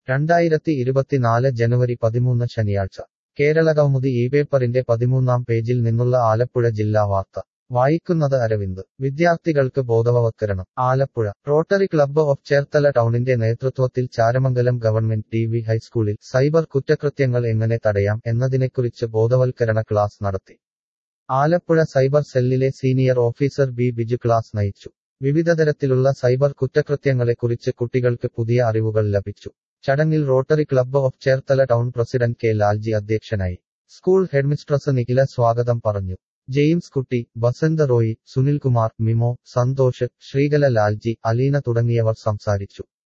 2024 ജനുവരി 13 ശനിയാഴ്ച കേരളകൗമുദി പേപ്പറിന്റെ 13-ാം പേജിൽ നിന്നുള്ള ആലപ്പുഴ ജില്ലാ വാർത്ത വായിക്കുന്നത് അരവിന്ദ്. വിദ്യാർത്ഥികൾക്ക് ബോധവത്കരണം. Alappuzha Rotary club of Cherthala ടൗണിന്റെ നേതൃത്വത്തിൽ ചാരമംഗലം ഗവൺമെന്റ് ടി ഹൈസ്കൂളിൽ സൈബർ കുറ്റകൃത്യങ്ങൾ എങ്ങനെ തടയാം എന്നതിനെക്കുറിച്ച് ബോധവൽക്കരണ ക്ലാസ് നടത്തി. ആലപ്പുഴ സൈബർ സെല്ലിലെ സീനിയർ ഓഫീസർ ബിജു ക്ലാസ് നയിച്ചു. വിവിധതരത്തിലുള്ള സൈബർ കുറ്റകൃത്യങ്ങളെക്കുറിച്ച് കുട്ടികൾക്ക് പുതിയ അറിവുകൾ ലഭിച്ചു. ചടങ്ങിൽ Rotary club of Cherthala town president K Lalji അധ്യക്ഷനായി. സ്കൂൾ ഹെഡ്മിസ്ട്രസ് നിഖില സ്വാഗതം പറഞ്ഞു. ജെയിംസ് കുട്ടി, ബസന്ത് റോയി, സുനിൽകുമാർ, മിമോ, സന്തോഷ്, ശ്രീകല ലാൽജി, അലീന തുടങ്ങിയവർ സംസാരിച്ചു.